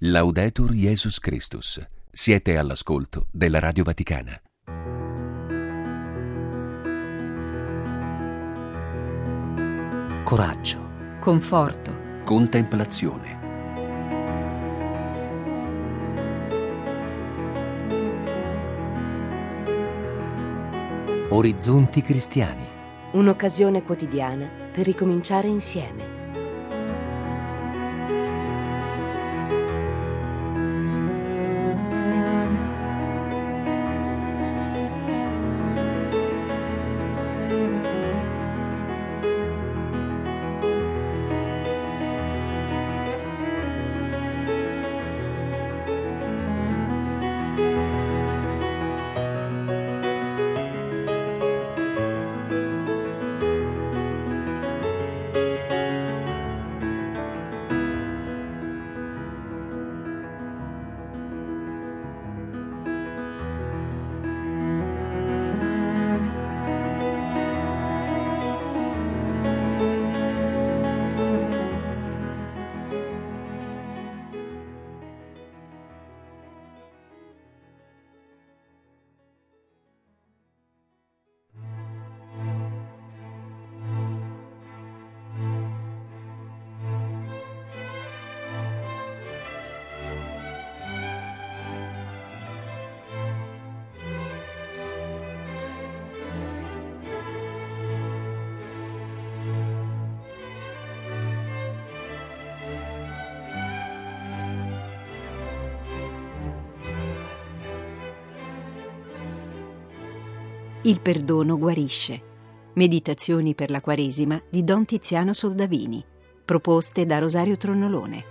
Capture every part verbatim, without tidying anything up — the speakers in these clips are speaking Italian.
Laudetur Jesus Christus. Siete all'ascolto della Radio Vaticana. Coraggio, conforto, Contemplazione. orizzonti cristiani. Un'occasione quotidiana per ricominciare insieme. Il perdono guarisce. Meditazioni per la Quaresima di Don Tiziano Soldavini, proposte da Rosario Tronnolone.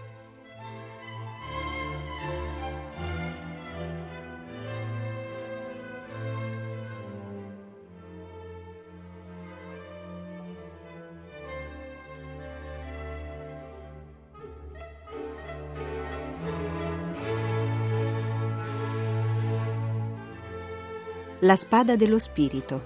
La spada dello spirito.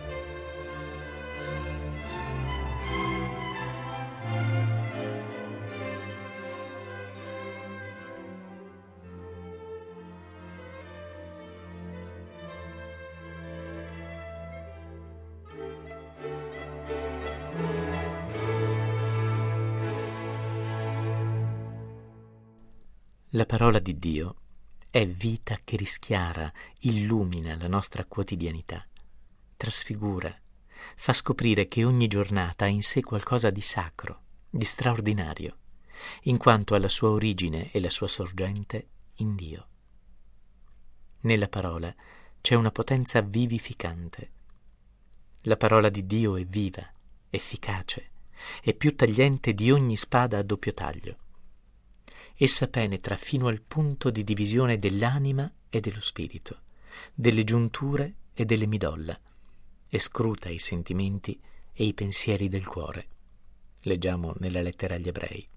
La parola di Dio è vita che rischiara, illumina la nostra quotidianità, trasfigura, fa scoprire che ogni giornata ha in sé qualcosa di sacro, di straordinario, in quanto ha la sua origine e la sua sorgente in Dio. Nella parola c'è una potenza vivificante. La parola di Dio è viva, efficace, e più tagliente di ogni spada a doppio taglio. Essa penetra fino al punto di divisione dell'anima e dello spirito, delle giunture e delle midolla, e scruta i sentimenti e i pensieri del cuore. Leggiamo nella lettera agli Ebrei.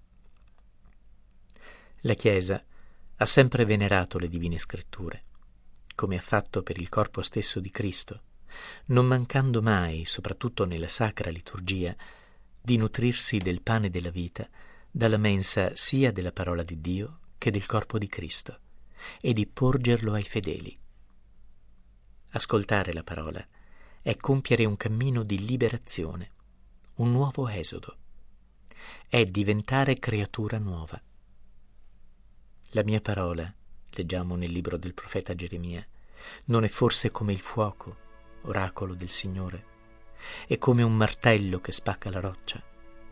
La Chiesa ha sempre venerato le divine scritture, come ha fatto per il corpo stesso di Cristo, non mancando mai, soprattutto nella sacra liturgia, di nutrirsi del pane della vita, dalla mensa sia della parola di Dio che del corpo di Cristo, e di porgerlo ai fedeli. Ascoltare la parola è compiere un cammino di liberazione, un nuovo esodo, è diventare creatura nuova. La mia parola, leggiamo nel libro del profeta Geremia, non è forse come il fuoco, oracolo del Signore, è come un martello che spacca la roccia.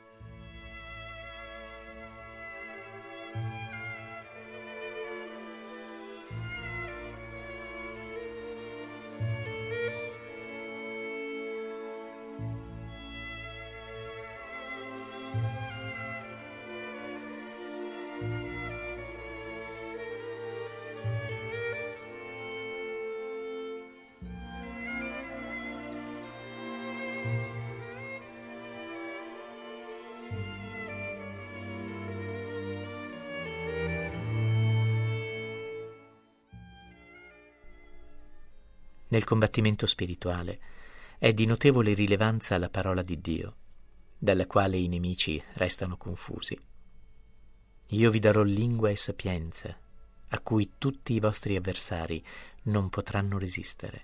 Nel combattimento spirituale è di notevole rilevanza la parola di Dio, dalla quale i nemici restano confusi. Io vi darò lingua e sapienza, a cui tutti i vostri avversari non potranno resistere.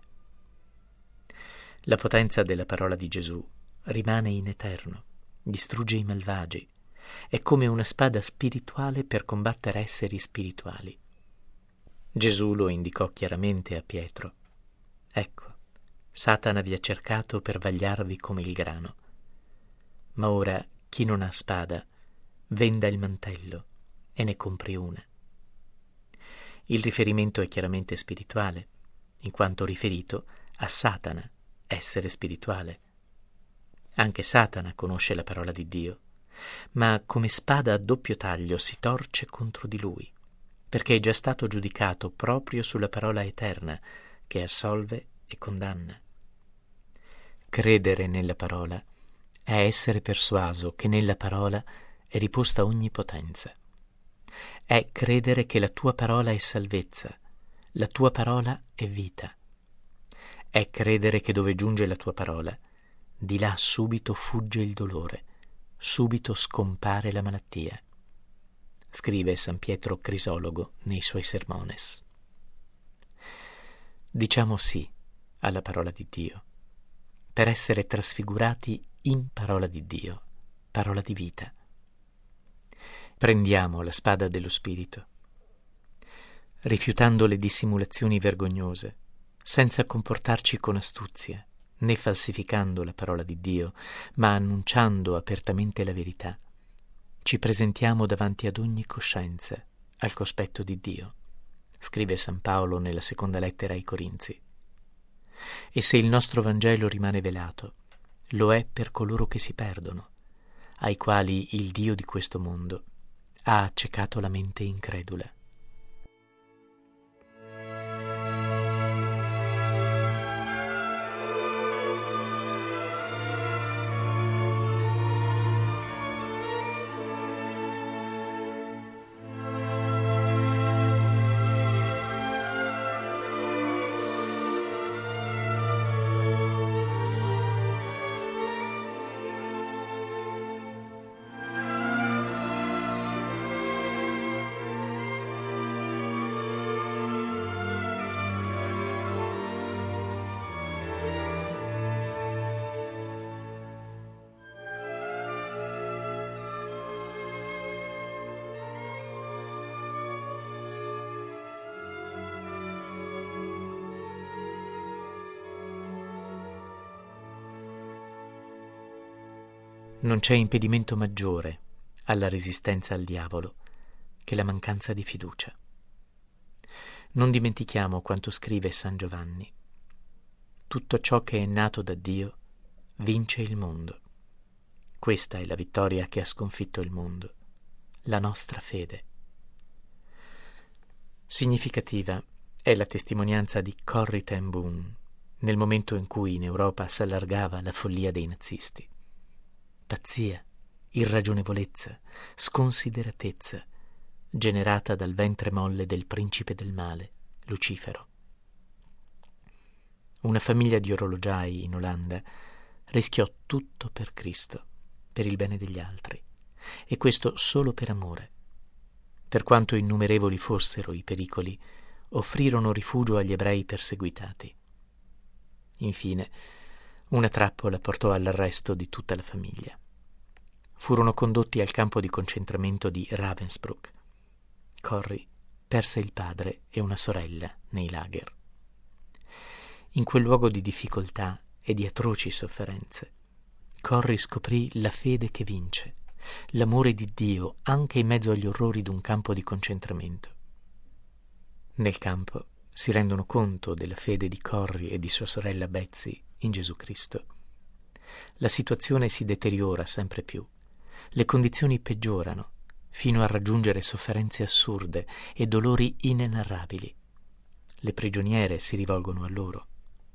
La potenza della parola di Gesù rimane in eterno, distrugge i malvagi, è come una spada spirituale per combattere esseri spirituali. Gesù lo indicò chiaramente a Pietro. Ecco, Satana vi ha cercato per vagliarvi come il grano. Ma ora chi non ha spada, venda il mantello e ne compri una. Il riferimento è chiaramente spirituale, in quanto riferito a Satana, essere spirituale. Anche Satana conosce la parola di Dio, ma come spada a doppio taglio si torce contro di lui, perché è già stato giudicato proprio sulla parola eterna che assolve e condanna. Credere nella parola è essere persuaso che nella parola è riposta ogni potenza. È credere che la tua parola è salvezza, la tua parola è vita. È credere che dove giunge la tua parola, di là subito fugge il dolore, subito scompare la malattia. Scrive San Pietro Crisologo nei suoi sermones. Diciamo sì alla parola di Dio, per essere trasfigurati in parola di Dio, parola di vita. Prendiamo la spada dello Spirito, rifiutando le dissimulazioni vergognose, senza comportarci con astuzia, né falsificando la parola di Dio, ma annunciando apertamente la verità. Ci presentiamo davanti ad ogni coscienza, al cospetto di Dio, scrive San Paolo nella seconda lettera ai Corinzi. E se il nostro Vangelo rimane velato, lo è per coloro che si perdono, ai quali il Dio di questo mondo ha accecato la mente incredula. Non c'è impedimento maggiore alla resistenza al diavolo che la mancanza di fiducia. Non dimentichiamo quanto scrive San Giovanni. Tutto ciò che è nato da Dio vince il mondo. Questa è la vittoria che ha sconfitto il mondo, la nostra fede. Significativa è la testimonianza di Corrie ten Boom nel momento in cui in Europa s'allargava la follia dei nazisti. Pazzia, irragionevolezza, sconsideratezza, generata dal ventre molle del principe del male, Lucifero. Una famiglia di orologiai in Olanda rischiò tutto per Cristo, per il bene degli altri, e questo solo per amore. Per quanto innumerevoli fossero i pericoli, offrirono rifugio agli ebrei perseguitati. Infine, una trappola portò all'arresto di tutta la famiglia. Furono condotti al campo di concentramento di Ravensbrück. Corrie perse il padre e una sorella nei lager. In quel luogo di difficoltà e di atroci sofferenze, Corrie scoprì la fede che vince, l'amore di Dio anche in mezzo agli orrori d'un campo di concentramento. Nel campo si rendono conto della fede di Corrie e di sua sorella Betsy in Gesù Cristo. La situazione si deteriora sempre più, le condizioni peggiorano fino a raggiungere sofferenze assurde e dolori inenarrabili. Le prigioniere si rivolgono a loro.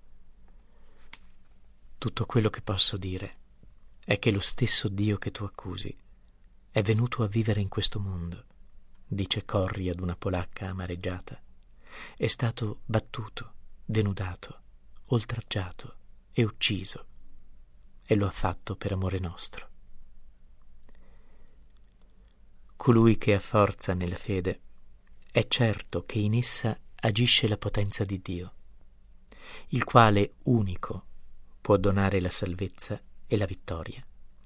Tutto quello che posso dire è che lo stesso Dio che tu accusi è venuto a vivere in questo mondo, dice Corrie ad una polacca amareggiata. È stato battuto, denudato, oltraggiato e ucciso, e lo ha fatto per amore nostro. colui che ha forza nella fede è certo che in essa agisce la potenza di Dio, il quale unico può donare la salvezza e la vittoria.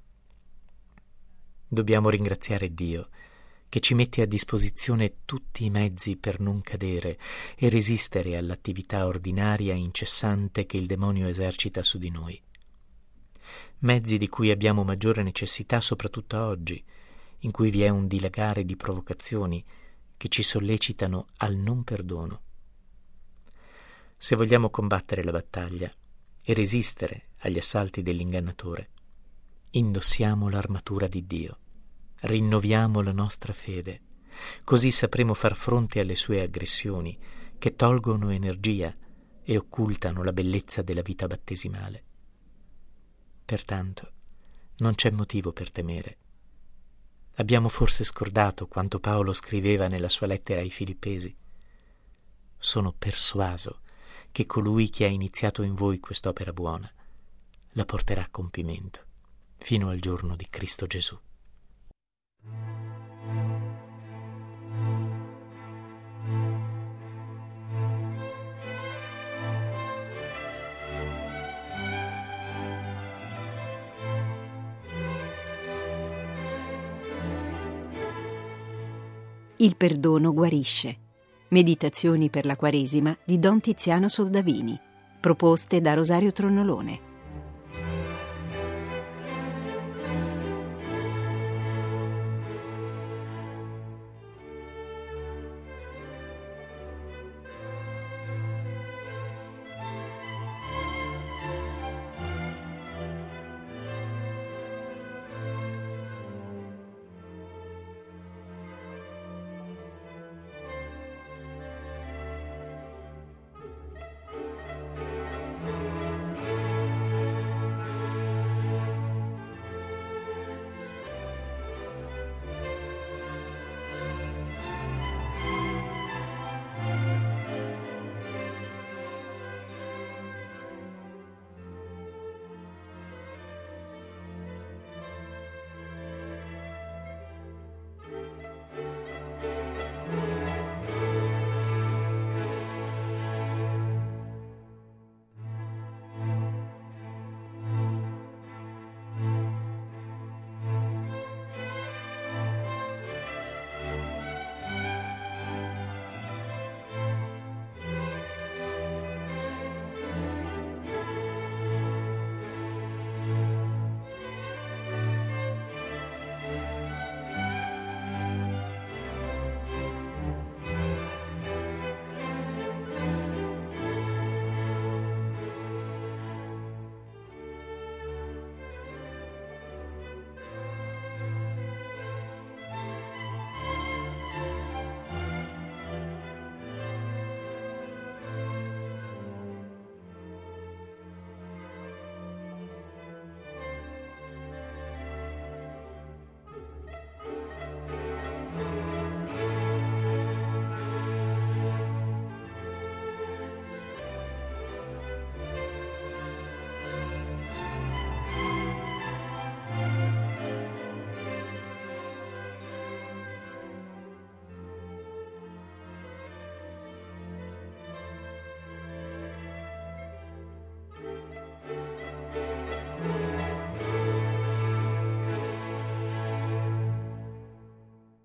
Dobbiamo ringraziare Dio che ci mette a disposizione tutti i mezzi per non cadere e resistere all'attività ordinaria e incessante che il demonio esercita su di noi. Mezzi di cui abbiamo maggiore necessità soprattutto oggi, in cui vi è un dilagare di provocazioni che ci sollecitano al non perdono. Se vogliamo combattere la battaglia e resistere agli assalti dell'ingannatore, indossiamo l'armatura di Dio, rinnoviamo la nostra fede, così sapremo far fronte alle sue aggressioni che tolgono energia e occultano la bellezza della vita battesimale. Pertanto, non c'è motivo per temere. Abbiamo forse scordato quanto Paolo scriveva nella sua lettera ai Filippesi: sono persuaso che colui che ha iniziato in voi quest'opera buona la porterà a compimento fino al giorno di Cristo Gesù. Il perdono guarisce. Meditazioni per la Quaresima di Don Tiziano Soldavini, proposte da Rosario Tronnolone.